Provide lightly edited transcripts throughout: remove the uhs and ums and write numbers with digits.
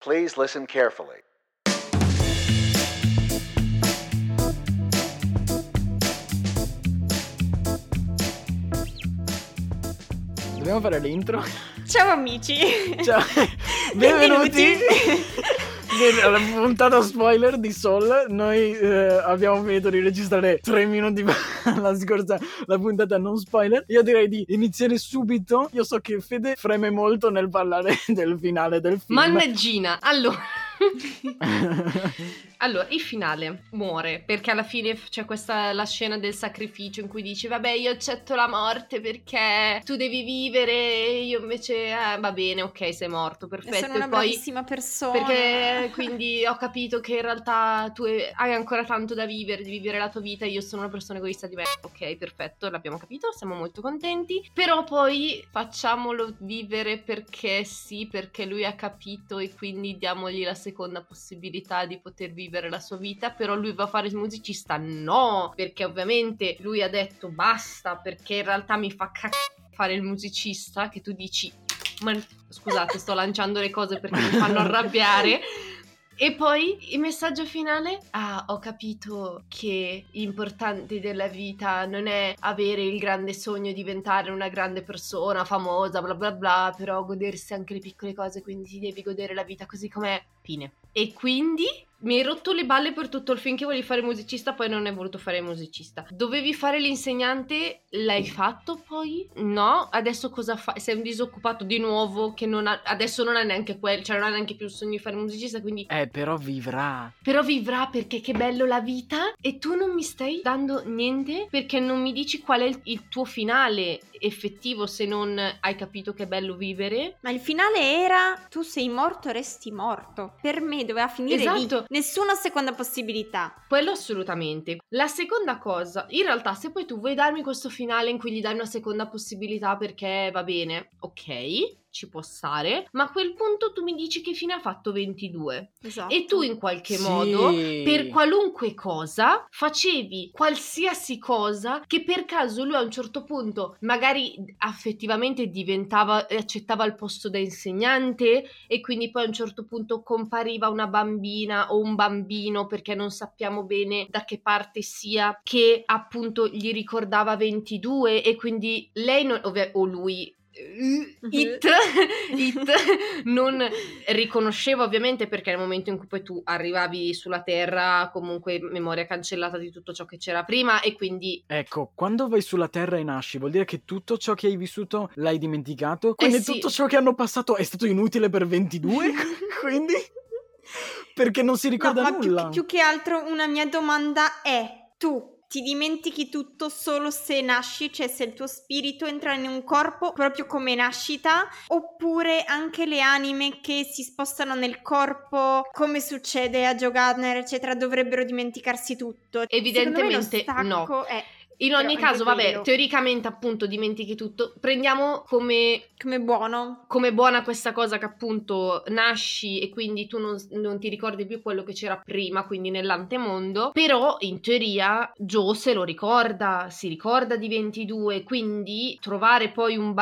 Please listen carefully. Dobbiamo fare l'intro? Ciao amici. Ciao, benvenuti alla puntata spoiler di Soul. Noi abbiamo finito di registrare 3 minuti fa la puntata non spoiler. Io direi di iniziare subito. Io so che Fede freme molto nel parlare del finale del film. Mannaggina, allora, il finale muore perché alla fine c'è la scena del sacrificio in cui dici vabbè, io accetto la morte perché tu devi vivere e io invece va bene, ok, sei morto, perfetto. Sono una bravissima persona, perché quindi ho capito che in realtà tu hai ancora tanto da vivere, di vivere la tua vita, io sono una persona egoista di me. Ok, perfetto, l'abbiamo capito, siamo molto contenti, però poi facciamolo vivere perché sì, perché lui ha capito e quindi diamogli la seconda possibilità di poter vivere la sua vita. Però lui va a fare il musicista? No, perché ovviamente lui ha detto basta, perché in realtà mi fa fare il musicista, che tu dici ma scusate, sto lanciando le cose perché mi fanno arrabbiare. E poi il messaggio finale? Ho capito che l'importante della vita non è avere il grande sogno di diventare una grande persona, famosa, bla bla bla, però godersi anche le piccole cose, quindi ti devi godere la vita così com'è. Fine. E quindi mi hai rotto le balle per tutto il film che volevi fare musicista, poi non hai voluto fare musicista. Dovevi fare l'insegnante, l'hai fatto poi? No? Adesso cosa fai? Sei un disoccupato di nuovo che adesso non ha neanche cioè non ha neanche più il sogno di fare musicista, quindi... Però vivrà. Però vivrà perché che bello la vita, e tu non mi stai dando niente perché non mi dici qual è il tuo finale effettivo, se non hai capito che è bello vivere. Ma il finale era tu sei morto, resti morto. Per me doveva finire esatto. lì. Nessuna seconda possibilità. Quello assolutamente. La seconda cosa, in realtà se poi tu vuoi darmi questo finale in cui gli dai una seconda possibilità perché va bene, ok, ci può stare, ma a quel punto tu mi dici che fine ha fatto 22. Esatto. E tu in qualche modo, per qualunque cosa, facevi qualsiasi cosa che per caso lui a un certo punto magari affettivamente accettava il posto da insegnante, e quindi poi a un certo punto compariva una bambina o un bambino, perché non sappiamo bene da che parte sia, che appunto gli ricordava 22, e quindi lei o lui It non riconosceva, ovviamente, perché nel momento in cui poi tu arrivavi sulla Terra comunque memoria cancellata di tutto ciò che c'era prima, e quindi ecco, quando vai sulla Terra e nasci vuol dire che tutto ciò che hai vissuto l'hai dimenticato, quindi sì. tutto ciò che hanno passato è stato inutile per 22. Quindi perché non si ricorda nulla. Ma più che altro una mia domanda è: tu ti dimentichi tutto solo se nasci, cioè se il tuo spirito entra in un corpo proprio come nascita, oppure anche le anime che si spostano nel corpo, come succede a Joe Gardner eccetera, dovrebbero dimenticarsi tutto? Evidentemente no. In ogni caso, vabbè, teoricamente appunto dimentichi tutto. Prendiamo come buona questa cosa che appunto nasci e quindi tu non ti ricordi più quello che c'era prima, quindi nell'antemondo. Però in teoria Joe se lo ricorda, si ricorda di 22, quindi trovare poi un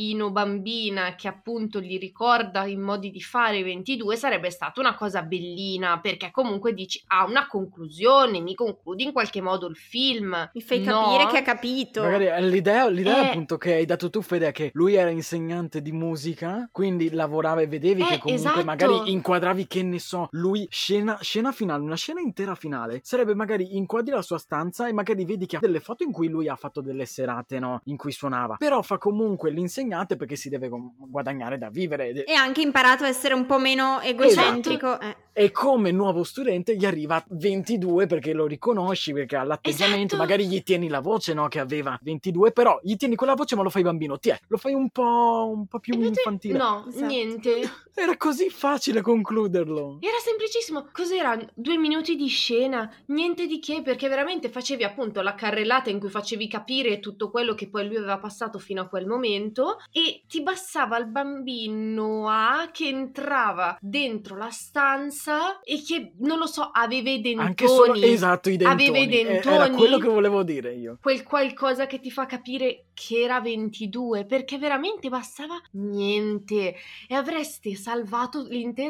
bambina che appunto gli ricorda in modi di fare 22 sarebbe stata una cosa bellina, perché comunque dici una conclusione, mi concludi in qualche modo il film. Mi fai capire che ha capito. Magari l'idea appunto che hai dato tu, Fede, è che lui era insegnante di musica, quindi lavorava e vedevi che comunque esatto. magari inquadravi, che ne so, lui scena finale, una scena intera finale sarebbe magari inquadri la sua stanza e magari vedi che ha delle foto in cui lui ha fatto delle serate, no, in cui suonava, però fa comunque l'insegnante perché si deve guadagnare da vivere e ha anche imparato a essere un po' meno egocentrico. Esatto. E come nuovo studente gli arriva 22 perché lo riconosci, perché ha l'atteggiamento, magari gli tieni la voce, no, che aveva 22, però gli tieni quella voce ma lo fai bambino, lo fai un po' più infantile. No, esatto. Niente. Era così facile concluderlo. Era semplicissimo. Cos'era? 2 minuti di scena, niente di che, perché veramente facevi appunto la carrellata in cui facevi capire tutto quello che poi lui aveva passato fino a quel momento, e ti bastava il bambino che entrava dentro la stanza e che, non lo so, aveva i dentoni. Anche solo, esatto, i dentoni. Aveva i dentoni. Era quello che volevo dire io. Quel qualcosa che ti fa capire che era 22, perché veramente bastava niente e avresti salvato l'intero film.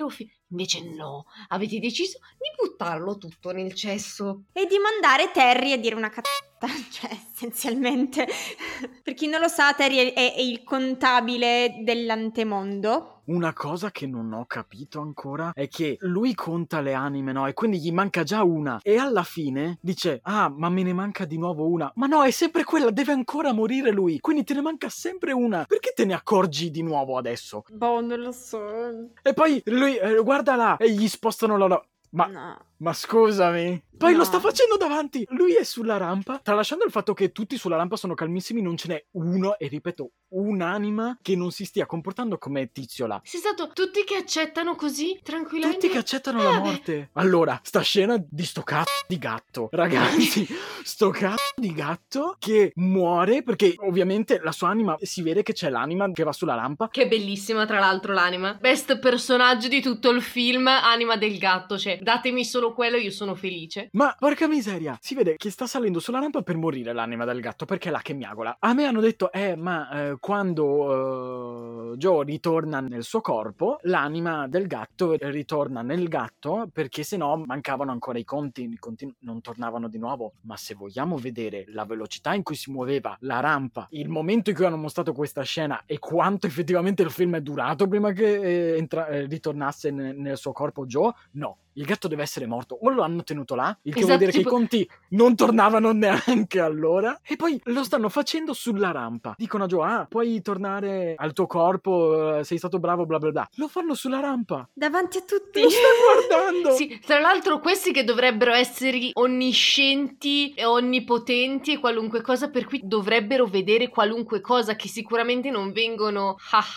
Invece no, avete deciso di buttarlo tutto nel cesso. E di mandare Terry a dire una cazzata, cioè essenzialmente. Per chi non lo sa, Terry è il contabile dell'antemondo. Una cosa che non ho capito ancora è che lui conta le anime, no? E quindi gli manca già una. E alla fine dice, ah, ma me ne manca di nuovo una. Ma no, è sempre quella, deve ancora morire lui. Quindi te ne manca sempre una. Perché te ne accorgi di nuovo adesso? Boh, non lo so. E poi lui, guarda là, e gli spostano la... Ma scusami. Poi lo sta facendo davanti. Lui è sulla rampa. Tralasciando il fatto che tutti sulla rampa sono calmissimi, non ce n'è uno, e ripeto, un'anima che non si stia comportando come Tizio là. Sei stato tutti che accettano così, tranquillamente. Tutti che accettano la morte. Allora, sta scena di sto cazzo di gatto. Ragazzi, sto cazzo di gatto che muore perché ovviamente la sua anima, si vede che c'è l'anima che va sulla rampa. Che bellissima, tra l'altro, l'anima. Best personaggio di tutto il film, anima del gatto. Cioè, datemi solo quello, io sono felice. Ma porca miseria, si vede che sta salendo sulla rampa per morire l'anima del gatto, perché è là che miagola. A me hanno detto, quando Joe ritorna nel suo corpo, l'anima del gatto ritorna nel gatto, perché sennò mancavano ancora i conti non tornavano di nuovo. Ma se vogliamo vedere la velocità in cui si muoveva la rampa, il momento in cui hanno mostrato questa scena e quanto effettivamente il film è durato prima che ritornasse nel suo corpo Joe, no. Il gatto deve essere morto. O lo hanno tenuto là, il che vuol dire che i conti non tornavano neanche allora. E poi lo stanno facendo sulla rampa. Dicono a Joe, puoi tornare al tuo corpo, sei stato bravo, bla bla bla. Lo fanno sulla rampa. Davanti a tutti. Lo stai guardando. Sì, tra l'altro questi che dovrebbero essere onniscienti e onnipotenti e qualunque cosa, per cui dovrebbero vedere qualunque cosa, che sicuramente non vengono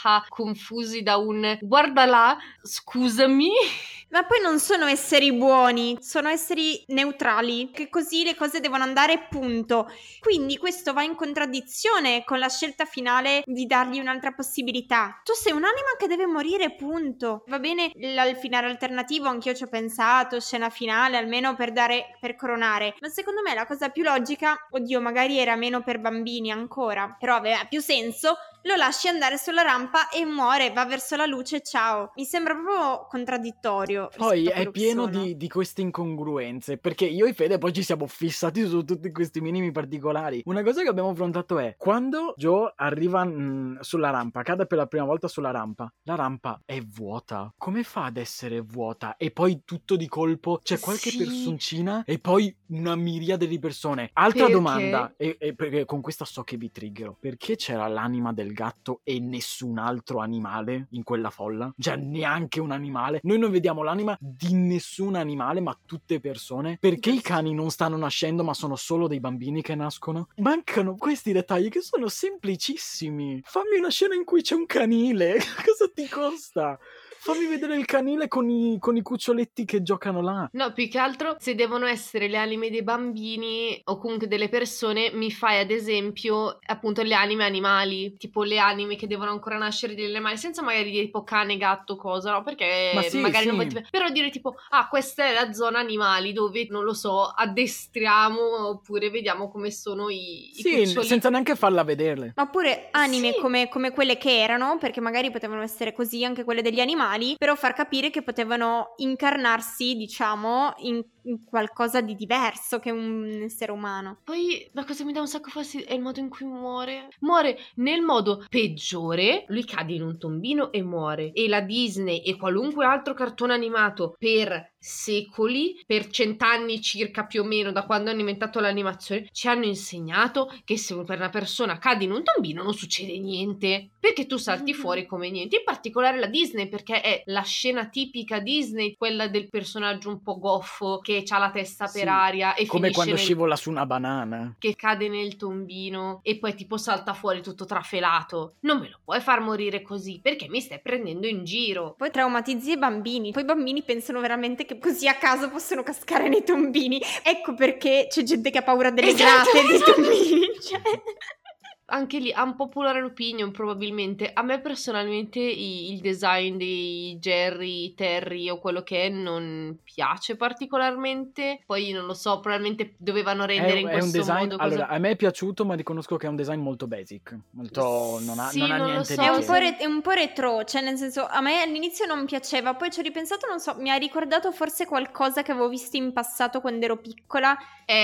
confusi da un guarda là, scusami. Ma poi non sono esseri buoni, sono esseri neutrali, che così le cose devono andare, punto. Quindi questo va in contraddizione con la scelta finale di dargli un'altra possibilità. Tu sei un'anima che deve morire, punto. Va bene il finale alternativo, anch'io ci ho pensato, scena finale, almeno per coronare. Ma secondo me la cosa più logica, oddio, magari era meno per bambini ancora, però aveva più senso, lo lasci andare sulla rampa e muore, va verso la luce, ciao. Mi sembra proprio contraddittorio. Poi è pieno di queste incongruenze, perché io e Fede poi ci siamo fissati su tutti questi minimi particolari. Una cosa che abbiamo affrontato è quando Joe arriva sulla rampa, cade per la prima volta sulla rampa, la rampa è vuota. Come fa ad essere vuota? E poi tutto di colpo c'è qualche personcina e poi una miriade di persone. Altra domanda, e perché con questa so che vi triggero, perché c'era l'anima del gatto e nessun altro animale in quella folla? Cioè neanche un animale. Noi non vediamo l'anima di nessun animale, ma tutte persone. Perché i cani non stanno nascendo ma sono solo dei bambini che nascono? Mancano questi dettagli che sono semplicissimi. Fammi una scena in cui c'è un canile. Cosa ti costa? Fammi vedere il canile con i cuccioletti che giocano là. No, più che altro, se devono essere le anime dei bambini o comunque delle persone, mi fai ad esempio appunto le anime animali, tipo le anime che devono ancora nascere degli animali, senza magari dire tipo cane, gatto, cosa, no? Perché magari non vuoi... Però dire tipo, questa è la zona animali dove, non lo so, addestriamo oppure vediamo come sono i cuccioli. Senza neanche farla vederle. Oppure anime come quelle che erano, perché magari potevano essere così anche quelle degli animali, però far capire che potevano incarnarsi, diciamo, in qualcosa di diverso che un essere umano. Poi la cosa che mi dà un sacco fastidio è il modo in cui muore nel modo peggiore. Lui cade in un tombino e muore, e la Disney e qualunque altro cartone animato per secoli, per 100 anni circa più o meno, da quando hanno inventato l'animazione, ci hanno insegnato che se per una persona cade in un tombino non succede niente, perché tu salti fuori come niente. In particolare la Disney, perché è la scena tipica Disney, quella del personaggio un po' goffo che ha la testa per aria e come quando scivola su una banana, che cade nel tombino e poi tipo salta fuori tutto trafelato. Non me lo puoi far morire così, perché mi stai prendendo in giro. Poi traumatizzi i bambini, poi i bambini pensano veramente che così a caso possono cascare nei tombini. Ecco perché c'è gente che ha paura delle grate dei tombini, cioè. anche lì unpopular opinion probabilmente. A me personalmente il design di Jerry, Terry o quello che è non piace particolarmente. Poi non lo so, probabilmente dovevano rendere in È un questo design, modo. allora, a me è piaciuto, ma riconosco che è un design molto basic, molto, non ha Sì, non lo niente so, di È un che. po', è un po' retro, cioè nel senso a me all'inizio non piaceva, poi ci ho ripensato, non so, mi ha ricordato forse qualcosa che avevo visto in passato quando ero piccola.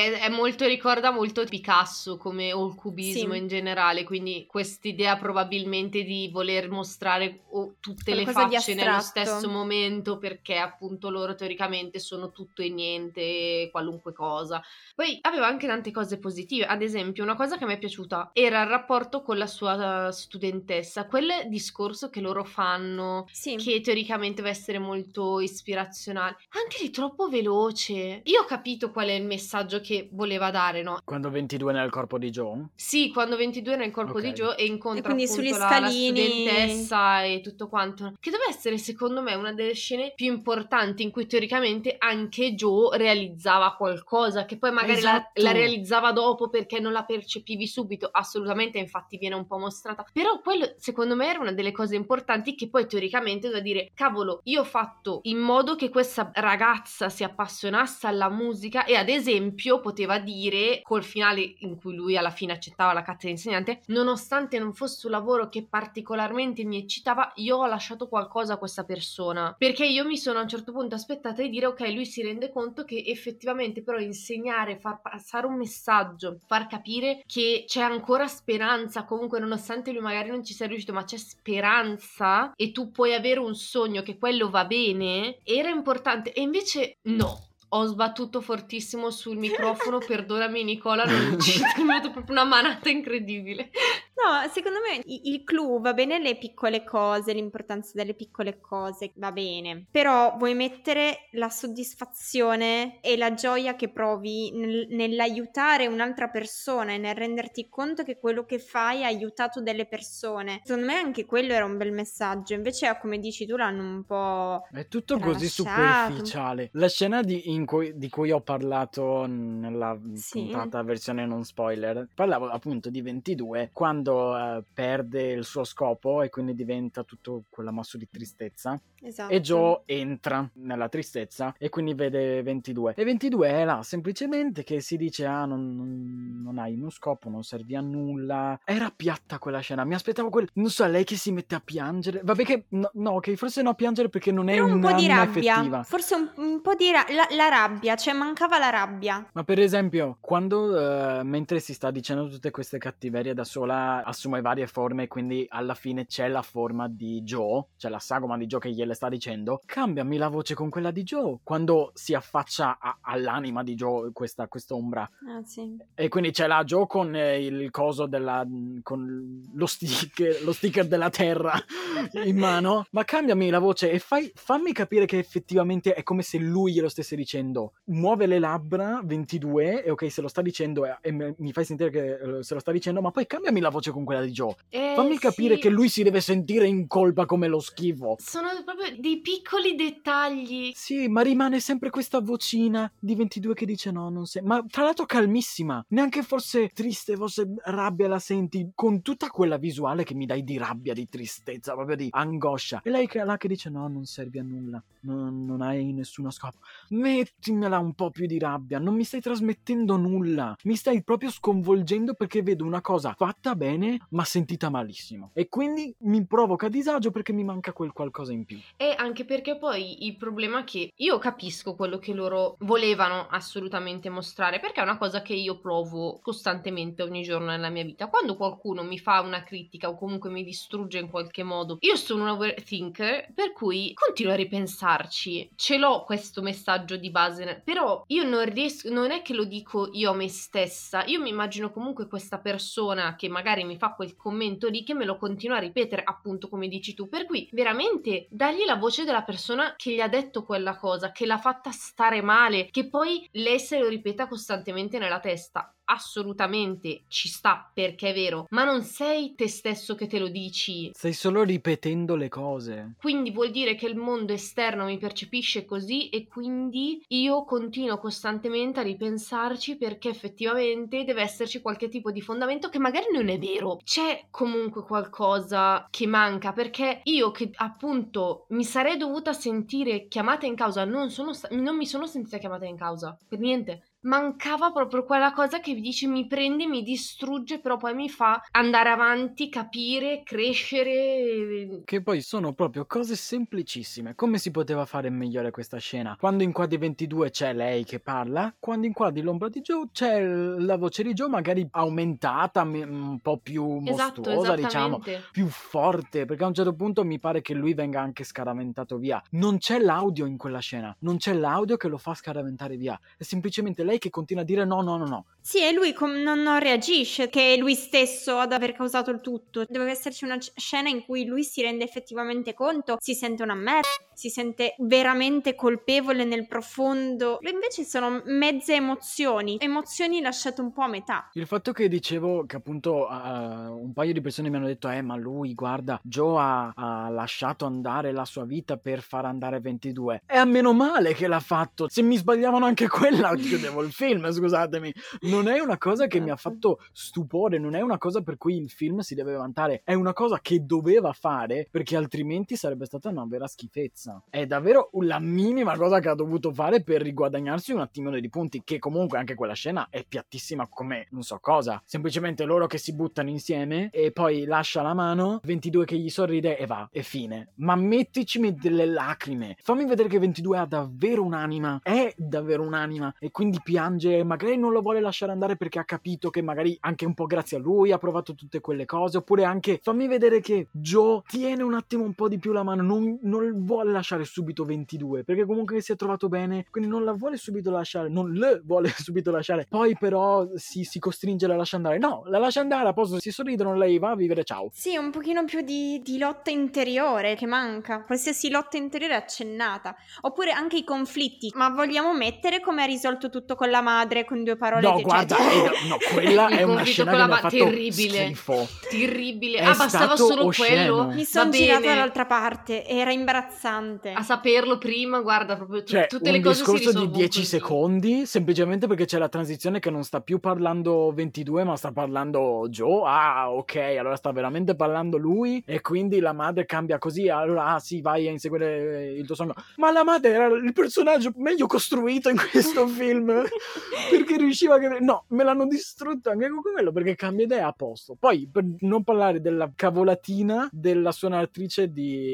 Ricorda molto Picasso come o il cubismo Sì. in generale, quindi quest'idea probabilmente di voler mostrare tutte le Qualcosa di facce nello astratto. stesso momento, perché appunto loro teoricamente sono tutto e niente, qualunque cosa. Poi aveva anche tante cose positive, ad esempio una cosa che mi è piaciuta era il rapporto con la sua studentessa, quel discorso che loro fanno, Sì. che teoricamente deve essere molto ispirazionale, anche lì troppo veloce. Io ho capito qual è il messaggio che voleva dare, no? Quando 22 nel corpo di Joe? Sì, quando 22 è nel corpo Ok. di Joe e E incontra quindi appunto sugli la scalini. studentessa e tutto quanto, che deve essere secondo me una delle scene più importanti in cui teoricamente anche Joe realizzava qualcosa, che poi magari Esatto. la realizzava dopo perché non la percepivi subito, assolutamente, infatti viene un po' mostrata, però quello secondo me era una delle cose importanti, che poi teoricamente doveva dire: cavolo, io ho fatto in modo che questa ragazza si appassionasse alla musica, e ad esempio poteva dire col finale in cui lui alla fine accettava la cattedra di insegnante: nonostante non fosse un lavoro che particolarmente mi eccitava, io ho lasciato qualcosa a questa persona, perché io mi sono a un certo punto aspettata di dire ok, lui si rende conto che effettivamente però insegnare, far passare un messaggio, far capire che c'è ancora speranza, comunque nonostante lui magari non ci sia riuscito, ma c'è speranza e tu puoi avere un sogno, che quello va bene, era importante. E invece no, ho sbattuto fortissimo sul microfono, perdonami Nicola, non ci è venuta proprio una manata incredibile. No, secondo me il clou va bene, le piccole cose, l'importanza delle piccole cose va bene, però vuoi mettere la soddisfazione e la gioia che provi nell'aiutare un'altra persona e nel renderti conto che quello che fai ha aiutato delle persone. Secondo me anche quello era un bel messaggio, invece come dici tu l'hanno un po' È tutto così tralasciato. superficiale. La scena di cui ho parlato nella Sì. puntata versione non spoiler, parlavo appunto di 22, quando perde il suo scopo e quindi diventa tutto quell'ammasso di tristezza. Esatto. E Joe entra nella tristezza e quindi vede 22. E 22 è là semplicemente che si dice: ah, non hai uno scopo, non servi a nulla. Era piatta quella scena, mi aspettavo non so, lei che si mette a piangere. Vabbè che no, che forse no a piangere perché non è Però un po' di una rabbia, effettiva. forse un po' di la rabbia, cioè mancava la rabbia. Ma per esempio, quando mentre si sta dicendo tutte queste cattiverie da sola, assume varie forme, quindi alla fine c'è la forma di Joe, c'è la sagoma di Joe che gliele sta dicendo: cambiami la voce con quella di Joe, quando si affaccia all'anima di Joe questa ombra. Ah, sì. E quindi c'è la Joe con il coso con lo sticker della terra in mano, ma cambiami la voce e fammi capire che effettivamente è come se lui glielo stesse dicendo. Muove le labbra 22 e ok, se lo sta dicendo e mi fai sentire che se lo sta dicendo, ma poi cambiami la voce con quella di Joe. Fammi capire sì, che lui si deve sentire in colpa come lo schifo. sono proprio dei piccoli dettagli. Sì, ma rimane sempre questa vocina di 22 che dice no, non sei. Ma tra l'altro calmissima, neanche forse triste, forse rabbia la senti, con tutta quella visuale che mi dai di rabbia, di tristezza, proprio di angoscia. E lei là che dice no, non servi a nulla, non hai nessuno scopo. Mettimela un po' più di rabbia, non mi stai trasmettendo nulla, mi stai proprio sconvolgendo perché vedo una cosa fatta bene ma sentita malissimo. E quindi mi provoca disagio perché mi manca quel qualcosa in più. E anche perché poi il problema è che io capisco quello che loro volevano assolutamente mostrare, perché è una cosa che io provo costantemente ogni giorno nella mia vita. Quando qualcuno mi fa una critica o comunque mi distrugge in qualche modo, io sono una overthinker, per cui continuo a ripensarci. Ce l'ho questo messaggio di base, però io non riesco, non è che lo dico io a me stessa, io mi immagino comunque questa persona che magari mi fa quel commento lì che me lo continua a ripetere, appunto come dici tu, per cui veramente dagli la voce della persona che gli ha detto quella cosa, che l'ha fatta stare male, che poi lei se lo ripeta costantemente nella testa. assolutamente ci sta perché è vero, ma non sei te stesso che te lo dici. Stai solo ripetendo le cose. Quindi vuol dire che il mondo esterno mi percepisce così e quindi io continuo costantemente a ripensarci perché effettivamente deve esserci qualche tipo di fondamento che magari non è vero. C'è comunque qualcosa che manca perché io che appunto mi sarei dovuta sentire chiamata in causa, non mi sono sentita chiamata in causa per niente. Mancava proprio quella cosa che dice mi prende, mi distrugge, però poi mi fa andare avanti, capire, crescere. Che poi sono proprio cose semplicissime. Come si poteva fare migliore questa scena? Quando in Quadri 22 c'è lei che parla, quando in Quadri l'ombra di Joe c'è la voce di Joe magari aumentata, un po' più mostruosa, diciamo, più forte, perché a un certo punto mi pare che lui venga anche scaraventato via. Non c'è l'audio in quella scena, non c'è l'audio che lo fa scaraventare via, è semplicemente lei che continua a dire no. Sì, e lui non reagisce, che è lui stesso ad aver causato il tutto. Deve esserci una scena in cui lui si rende effettivamente conto, si sente una merda, si sente veramente colpevole nel profondo. E invece sono mezze emozioni lasciate un po' a metà. Il fatto che dicevo che appunto un paio di persone mi hanno detto ma lui, guarda, Joe ha lasciato andare la sua vita per far andare 22. E a meno male che l'ha fatto. Se mi sbagliavano anche quella, chiudevo il film, scusatemi. Non è una cosa che mi ha fatto stupore, non è una cosa per cui il film si deve vantare, è una cosa che doveva fare perché altrimenti sarebbe stata una vera schifezza. È davvero la minima cosa che ha dovuto fare per riguadagnarsi un attimino di punti, che comunque anche quella scena è piattissima come non so cosa, semplicemente loro che si buttano insieme e poi lascia la mano, 22 che gli sorride e va, e fine. Ma metticimi delle lacrime, fammi vedere che 22 ha davvero un'anima, è davvero un'anima e quindi piange, magari non lo vuole lasciare andare perché ha capito che magari anche un po' grazie a lui ha provato tutte quelle cose, oppure anche fammi vedere che Joe tiene un attimo un po' di più la mano, non vuole lasciare subito 22 perché comunque si è trovato bene, quindi non la vuole subito lasciare, non le vuole subito lasciare, poi però si costringe a la lascia andare, no, la lascia andare, a posto, si sorridono, lei va a vivere, ciao. Sì, un pochino più di lotta interiore che manca, qualsiasi lotta interiore accennata, oppure anche i conflitti, ma vogliamo mettere come ha risolto tutto con la madre con 2 parole. No, guarda, no, quella è una scena che mi ha fatto terribile, schifo. Terribile. È bastava solo osceno. quello. Mi sono girata dall'altra parte, era imbarazzante. A saperlo prima, guarda, proprio cioè, tutte le cose si risolvono. Un discorso di 10 secondi, semplicemente perché c'è la transizione che non sta più parlando 22, ma sta parlando Joe. Ah, ok, allora sta veramente parlando lui e quindi la madre cambia così, allora sì, vai a inseguire il tuo sogno. Ma la madre era il personaggio meglio costruito in questo film, perché riusciva a... No, me l'hanno distrutto anche con quello, perché cambia idea a posto. Poi, per non parlare della cavolatina della suonatrice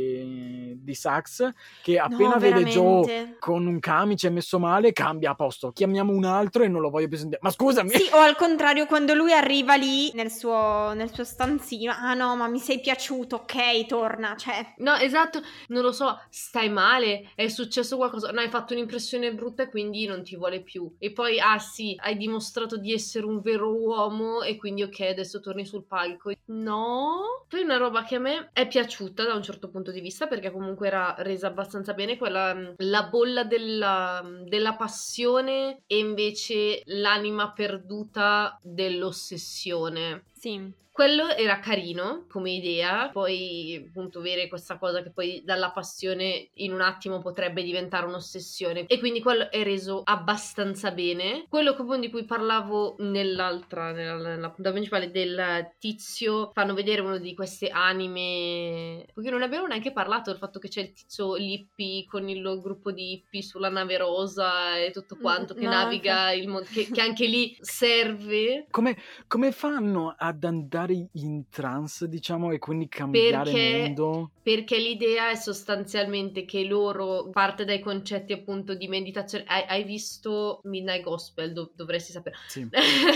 di sax, che appena vede Joe con un camice messo male, cambia a posto. Chiamiamo un altro e non lo voglio più sentire. Ma scusami! Sì, o al contrario, quando lui arriva lì nel suo stanzino, ah no, ma mi sei piaciuto, ok, torna, cioè... No, esatto, non lo so, stai male, è successo qualcosa, no, hai fatto un'impressione brutta e quindi non ti vuole più. E poi, ah sì, hai dimostrato di essere un vero uomo e quindi ok, adesso torni sul palco. No? Poi una roba che a me è piaciuta da un certo punto di vista, perché comunque era resa abbastanza bene, quella, la bolla della passione e invece l'anima perduta dell'ossessione. Sì. Quello era carino come idea, poi appunto avere questa cosa che poi dalla passione in un attimo potrebbe diventare un'ossessione, e quindi quello è reso abbastanza bene. Quello di cui parlavo nella puntata principale del tizio, fanno vedere uno di queste anime, perché non abbiamo neanche parlato del fatto che c'è il tizio l'hippie con il gruppo di hippie sulla nave rosa e tutto quanto che naviga il mondo, che anche lì serve. Come fanno ad andare in trance, diciamo, e quindi cambiare mondo? Perché l'idea è sostanzialmente che loro parte dai concetti appunto di meditazione. Hai visto Midnight Gospel? Dovresti sapere. Sì.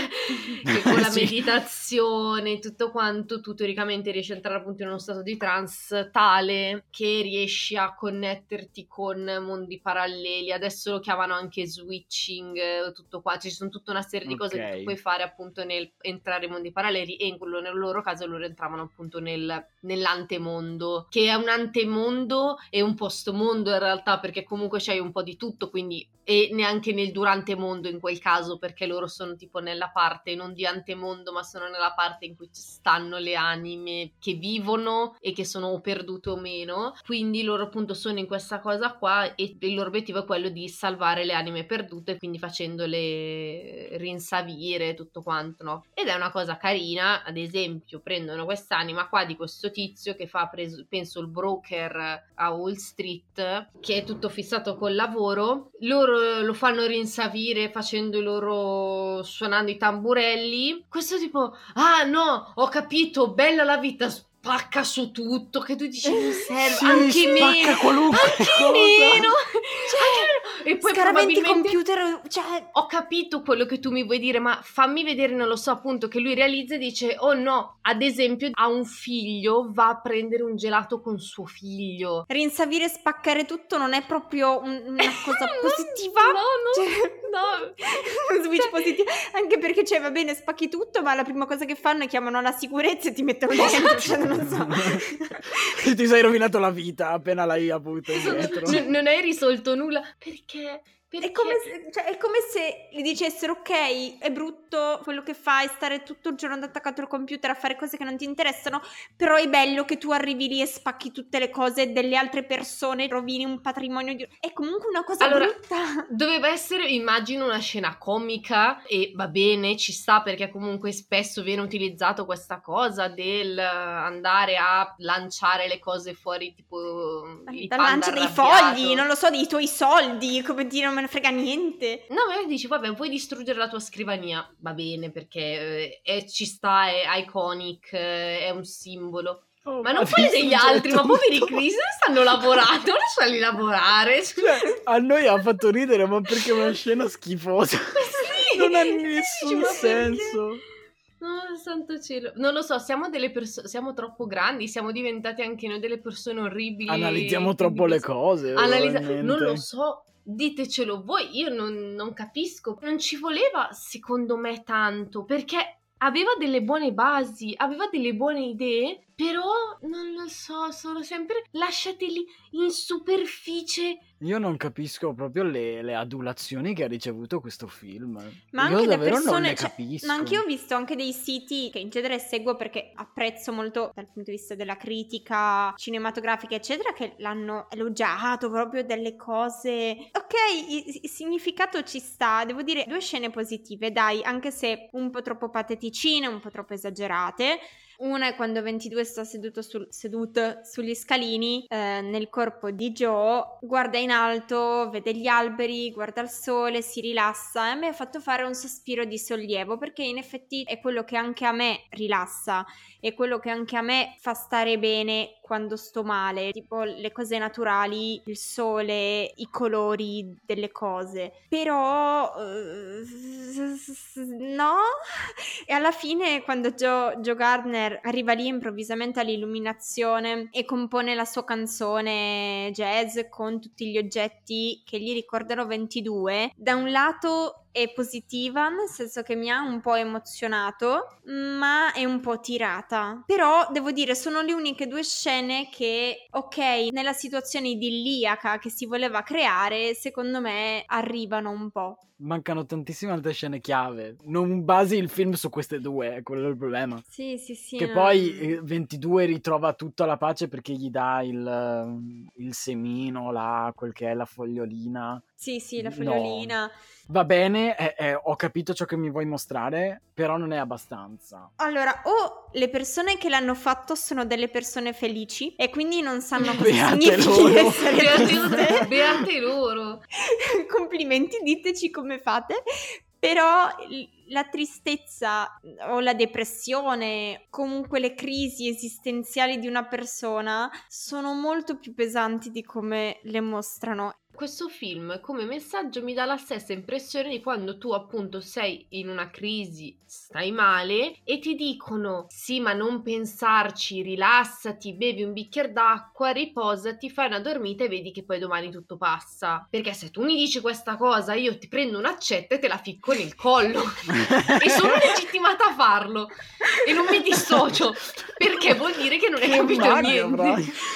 Che con la meditazione tutto quanto tu teoricamente riesci a entrare appunto in uno stato di trance tale che riesci a connetterti con mondi paralleli. Adesso lo chiamano anche switching, tutto qua. Ci sono tutta una serie di cose che tu puoi fare appunto nel entrare in mondi paralleli, e nel loro caso loro entravano appunto nell'antemondo, che che è un antemondo e un postmondo in realtà, perché comunque c'hai un po' di tutto, quindi, e neanche nel durante mondo in quel caso, perché loro sono tipo nella parte non di antemondo, ma sono nella parte in cui ci stanno le anime che vivono e che sono o perdute o meno, quindi loro appunto sono in questa cosa qua e il loro obiettivo è quello di salvare le anime perdute, quindi facendole rinsavire tutto quanto, no? Ed è una cosa carina. Ad esempio prendono quest'anima qua di questo tizio che fa penso il broker a Wall Street, che è tutto fissato col lavoro, loro lo fanno rinsavire facendo suonando i tamburelli, questo tipo ah no, ho capito, bella la vita, spacca su tutto, che tu dici non serve, Sì, anche spacca meno, qualunque anche cosa. meno, e poi Scaraventi probabilmente computer, cioè... ho capito quello che tu mi vuoi dire, ma fammi vedere, non lo so, appunto, che lui realizza e dice oh no, ad esempio ha un figlio, va a prendere un gelato con suo figlio. Rinsavire e spaccare tutto non è proprio una cosa positiva. No. Un switch positivo. Anche perché, cioè, va bene, spacchi tutto, ma la prima cosa che fanno è chiamano la sicurezza e ti mettono dentro, cioè, non so. Ti sei rovinato la vita appena l'hai avuto indietro. Non hai risolto nulla, perché? È come se gli dicessero ok, è brutto quello che fai, stare tutto il giorno attaccato al computer a fare cose che non ti interessano, però è bello che tu arrivi lì e spacchi tutte le cose delle altre persone, rovini un patrimonio è comunque una cosa brutta. Doveva essere, immagino, una scena comica e va bene, ci sta, perché comunque spesso viene utilizzato questa cosa del andare a lanciare le cose fuori, tipo il lancio dei fogli, non lo so, dei tuoi soldi, come dire, non me ne frega niente. No, ma dici, vabbè, vuoi distruggere la tua scrivania? Va bene, perché ci sta, è iconic, è un simbolo. Oh, ma non quelli degli altri, ma poveri tutto. Chris stanno lavorando, lasciali lavorare. Cioè, a noi ha fatto ridere, ma perché è una scena schifosa. Sì, non ha sì, nessun ma senso. No, santo cielo. Non lo so, siamo delle persone, siamo troppo grandi, siamo diventati anche noi delle persone orribili. Analizziamo troppo le cose. Non lo so. Ditecelo voi, io non capisco. Non ci voleva, secondo me, tanto, perché aveva delle buone basi, aveva delle buone idee, però non lo so, sono sempre lasciate lì in superficie. Io non capisco proprio le adulazioni che ha ricevuto questo film. Ma io anche le davvero persone, non ne cioè, capisco. ma anche io ho visto anche dei siti che in genere seguo perché apprezzo molto dal punto di vista della critica cinematografica eccetera, che l'hanno elogiato proprio delle cose. Ok, il significato ci sta, devo dire 2 scene positive, dai, anche se un po' troppo pateticine, un po' troppo esagerate. Una è quando 22 sta seduto sugli scalini nel corpo di Joe, guarda in alto, vede gli alberi, guarda il sole, si rilassa e a me ha fatto fare un sospiro di sollievo, perché in effetti è quello che anche a me rilassa, è quello che anche a me fa stare bene quando sto male, tipo le cose naturali, il sole, i colori delle cose. Però no, e alla fine quando Joe Gardner arriva lì improvvisamente all'illuminazione e compone la sua canzone jazz con tutti gli oggetti che gli ricordano 22, da un lato è positiva, nel senso che mi ha un po' emozionato, ma è un po' tirata. Però devo dire, sono le uniche 2 scene che, ok, nella situazione idilliaca che si voleva creare, secondo me arrivano un po'. Mancano tantissime altre scene chiave. Non basi il film su queste 2, è quello il problema. Sì. Che no. poi 22 ritrova tutta la pace perché gli dà il semino, quel che è la fogliolina. Sì, la fogliolina. No. Va bene, ho capito ciò che mi vuoi mostrare, però non è abbastanza. Allora, o le persone che l'hanno fatto sono delle persone felici e quindi non sanno cosa Beate significhi loro. essere Beate loro. Complimenti, diteci come fate. Però la tristezza o la depressione, comunque le crisi esistenziali di una persona sono molto più pesanti di come le mostrano. Questo film come messaggio mi dà la stessa impressione di quando tu appunto sei in una crisi, stai male e ti dicono sì ma non pensarci, rilassati, bevi un bicchiere d'acqua, riposati, fai una dormita e vedi che poi domani tutto passa. Perché se tu mi dici questa cosa io ti prendo un'accetta e te la ficco nel collo e sono legittimata a farlo e non mi dissocio perché vuol dire che non hai capito niente.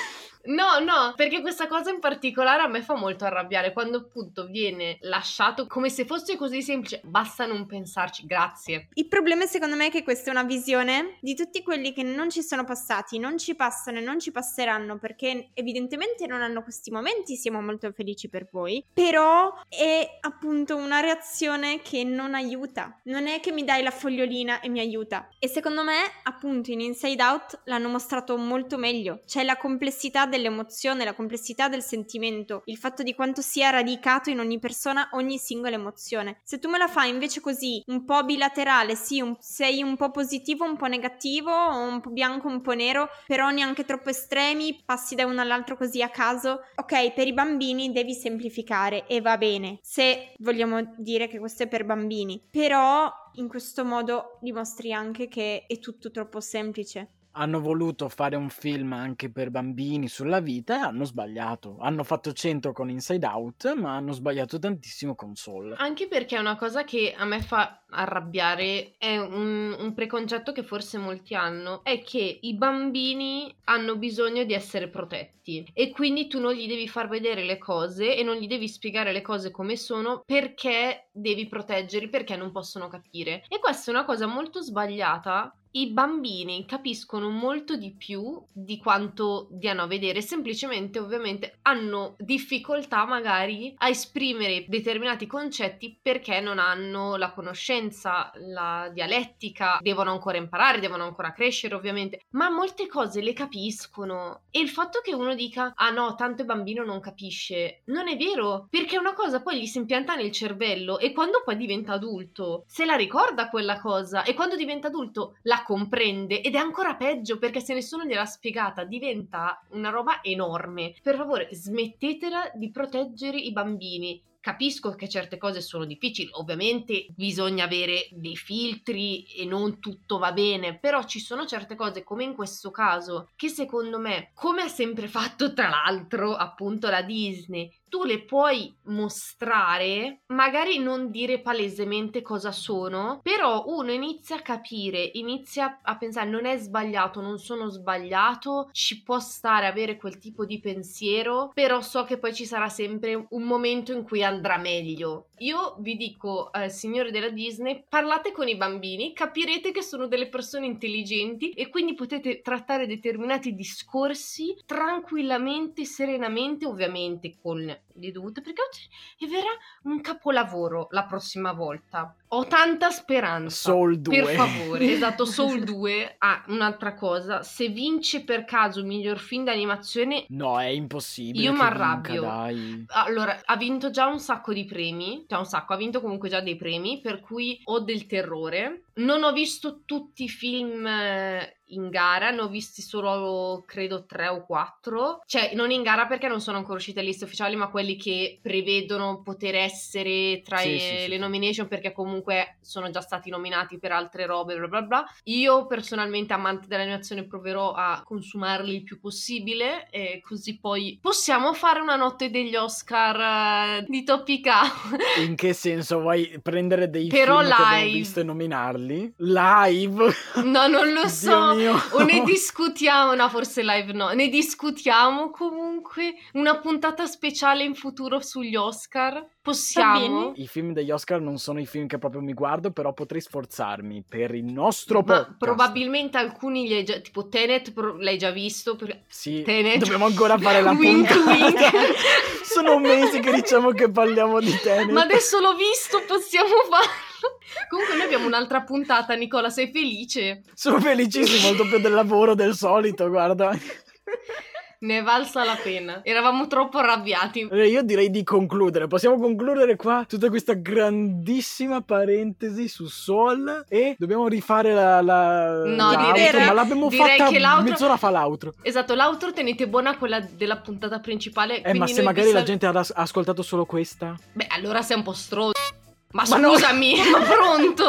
No, perché questa cosa in particolare a me fa molto arrabbiare, quando appunto viene lasciato come se fosse così semplice, basta non pensarci, grazie. Il problema secondo me è che questa è una visione di tutti quelli che non ci sono passati, non ci passano e non ci passeranno, perché evidentemente non hanno questi momenti, siamo molto felici per voi, però è appunto una reazione che non aiuta, non è che mi dai la fogliolina e mi aiuta. E secondo me appunto in Inside Out l'hanno mostrato molto meglio, c'è la complessità dell'emozione, la complessità del sentimento, il fatto di quanto sia radicato in ogni persona ogni singola emozione. Se tu me la fai invece così, un po' bilaterale, sì, sei un po' positivo, un po' negativo, un po' bianco, un po' nero, però neanche troppo estremi, passi da uno all'altro così a caso. Ok, per i bambini devi semplificare e va bene, se vogliamo dire che questo è per bambini, però in questo modo dimostri anche che è tutto troppo semplice. Hanno voluto fare un film anche per bambini sulla vita e hanno sbagliato. Hanno fatto 100 con Inside Out, ma hanno sbagliato tantissimo con Soul. Anche perché è una cosa che a me fa arrabbiare, è un preconcetto che forse molti hanno, è che i bambini hanno bisogno di essere protetti e quindi tu non gli devi far vedere le cose e non gli devi spiegare le cose come sono perché devi proteggerli, perché non possono capire. E questa è una cosa molto sbagliata. I bambini capiscono molto di più di quanto diano a vedere, semplicemente ovviamente hanno difficoltà magari a esprimere determinati concetti perché non hanno la conoscenza, la dialettica, devono ancora imparare, devono ancora crescere ovviamente, ma molte cose le capiscono. E il fatto che uno dica ah no, tanto il bambino non capisce, non è vero, perché una cosa poi gli si impianta nel cervello e quando poi diventa adulto se la ricorda quella cosa e quando diventa adulto la comprende ed è ancora peggio perché se nessuno gliel'ha spiegata diventa una roba enorme. Per favore smettetela di proteggere i bambini. Capisco che certe cose sono difficili, ovviamente bisogna avere dei filtri e non tutto va bene, però ci sono certe cose come in questo caso che secondo me, come ha sempre fatto tra l'altro appunto la Disney, tu le puoi mostrare, magari non dire palesemente cosa sono, però uno inizia a capire, inizia a pensare non è sbagliato, non sono sbagliato, ci può stare avere quel tipo di pensiero, però so che poi ci sarà sempre un momento in cui andrà meglio. Io vi dico, signori della Disney, parlate con i bambini, capirete che sono delle persone intelligenti e quindi potete trattare determinati discorsi tranquillamente, serenamente, ovviamente con le dovute precauzioni e verrà un capolavoro la prossima volta. Ho tanta speranza. Soul 2. Per favore, esatto, Soul 2. Ah, un'altra cosa, se vince per caso miglior film d'animazione no, è impossibile. Io mi m'arrabbio. Dai. Allora, ha vinto già un sacco di premi, cioè un sacco, ha vinto comunque già dei premi, per cui ho del terrore. Non ho visto tutti i film in gara, ne ho visti solo credo 3 o 4, cioè non in gara perché non sono ancora uscite le liste ufficiali, ma quelli che prevedono poter essere tra le nomination perché comunque sono già stati nominati per altre robe bla bla bla. Io personalmente, amante dell'animazione, proverò a consumarli il più possibile e così poi possiamo fare una notte degli Oscar di Topica. In che senso? Vuoi prendere dei però film live che abbiamo visto e nominarli? Live? No, non lo so. Mio. O ne discutiamo, no, forse live no, ne discutiamo comunque una puntata speciale in futuro sugli Oscar. Possiamo? I film degli Oscar non sono i film che proprio mi guardo, però potrei sforzarmi per il nostro podcast. Ma probabilmente alcuni li hai già, tipo Tenet l'hai già visto? Sì, Tenet. Dobbiamo ancora fare la puntata. Sono mesi che diciamo che parliamo di Tenet. Ma adesso l'ho visto, possiamo farlo. Comunque noi abbiamo un'altra puntata, Nicola, sei felice? Sono felicissimo, il doppio del lavoro del solito, guarda. Ne è valsa la pena. Eravamo troppo arrabbiati. Io direi di concludere. Possiamo concludere qua tutta questa grandissima parentesi su Soul e dobbiamo rifare l'outro, ma l'abbiamo fatta che mezz'ora fa l'outro. Esatto, l'outro tenete buona quella della puntata principale. Ma se magari la gente ha ascoltato solo questa? Beh, allora sei un po' stronzo. Ma scusami, ma pronto?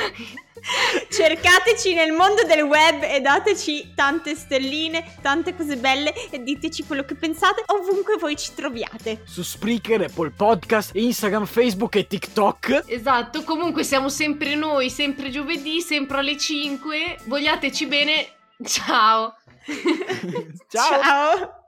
Cercateci nel mondo del web e dateci tante stelline, tante cose belle e diteci quello che pensate ovunque voi ci troviate. Su Spreaker, Apple Podcast, Instagram, Facebook e TikTok. Esatto, comunque siamo sempre noi, sempre giovedì, sempre alle 5. Vogliateci bene. Ciao. Ciao. Ciao.